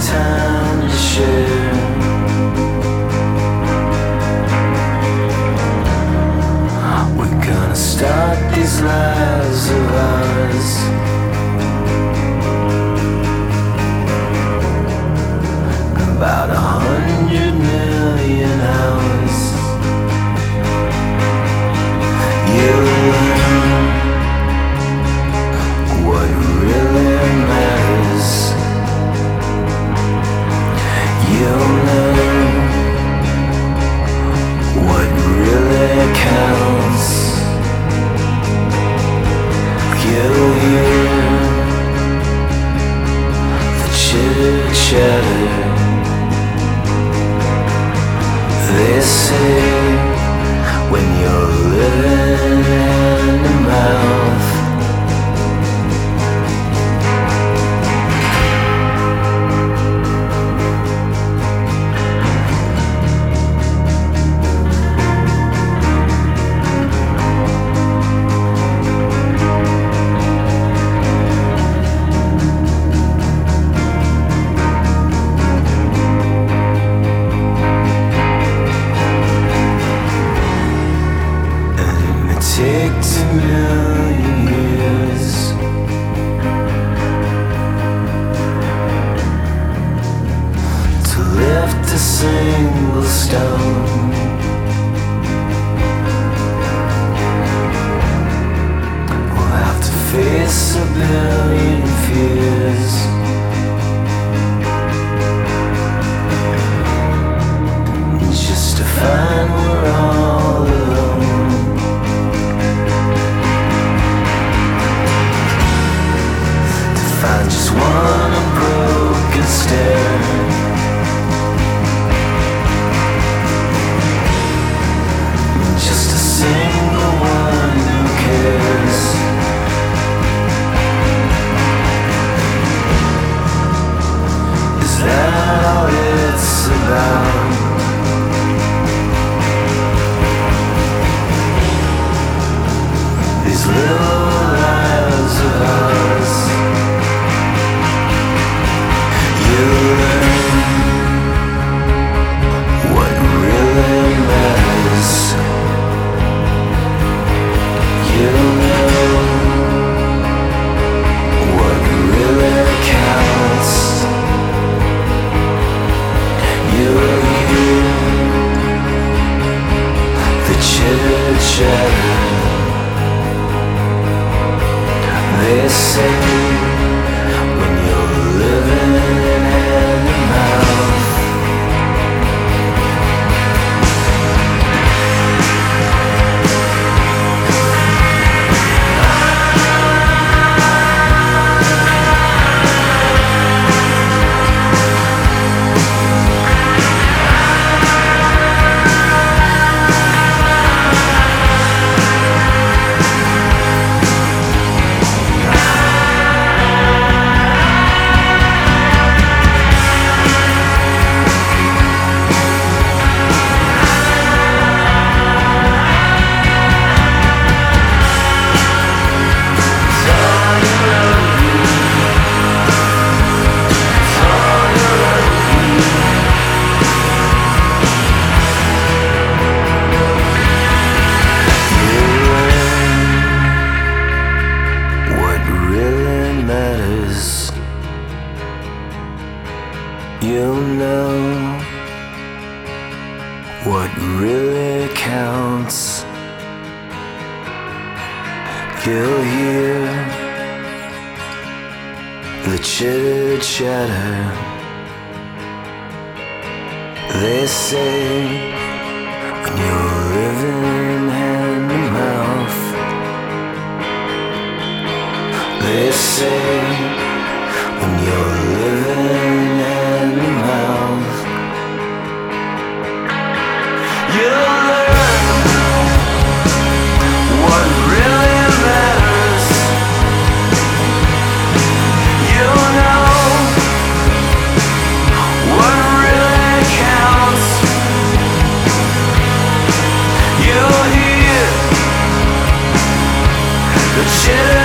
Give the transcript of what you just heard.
time to share. We're gonna start these lives of ours. About 100 million hours. You'll learn what really matters. You'll know what really counts. You'll hear the chitter-chatter. They say when you're living in the mouth, take 2 million years to lift a single stone. We'll have to face 1 billion fears. Just to find we're all alone. Find just one unbroken stair. Just a single one who cares. Is that all it's about? These little lives of ours. You'll learn what really matters. You'll know what really counts. You'll hear the chitter-chatter. They say when you're living in the mouth, you'll know what really counts. You'll hear the chitter-chatter. They say when you're living hand to mouth. They say when you're living hand to mouth. You'll learn what really matters. You'll know what really counts. You'll hear the chitter